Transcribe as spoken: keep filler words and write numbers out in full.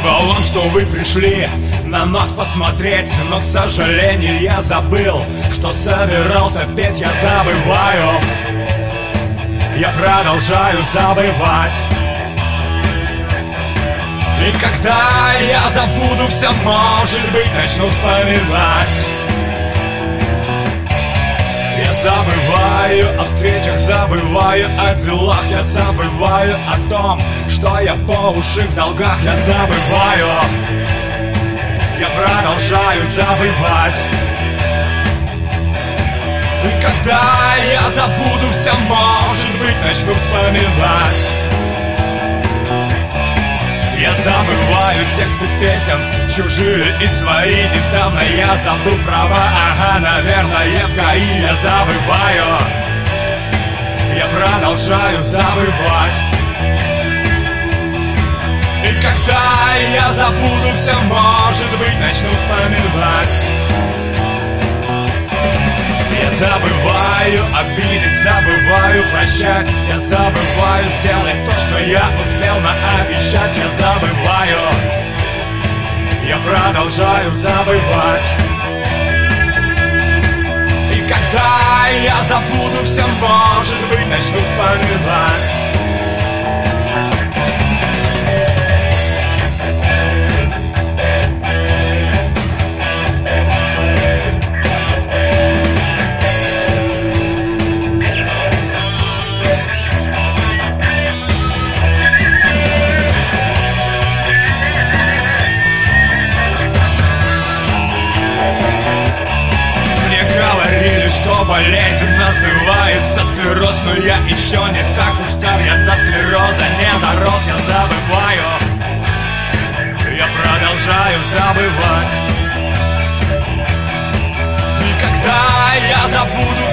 Спасибо вам, что вы пришли на нас посмотреть. Но, к сожалению, я забыл, что собирался петь. Я забываю, я продолжаю забывать. И когда я забуду все, может быть, начну вспоминать. Я забываю о встречах, забываю о делах. Я забываю о том, что я по уши в долгах. Я забываю, я продолжаю забывать. И когда я забуду все, может быть, начну вспоминать. Я забываю тексты песен, чужие и свои. Недавно я забыл права, ага, наверное, в ГАИ. Я забываю, я продолжаю забывать. И когда я забуду все, может быть, начну вспоминать. Я забываю обидеть, забываю прощать. Я забываю сделать то, что я успел наобещать. Я забываю, я продолжаю забывать. И когда я забуду все, может быть, начну вспоминать. Что болезнь называется склероз, но я еще не так уж стар. Я до склероза не дорос. Я забываю, я продолжаю забывать. И когда я забуду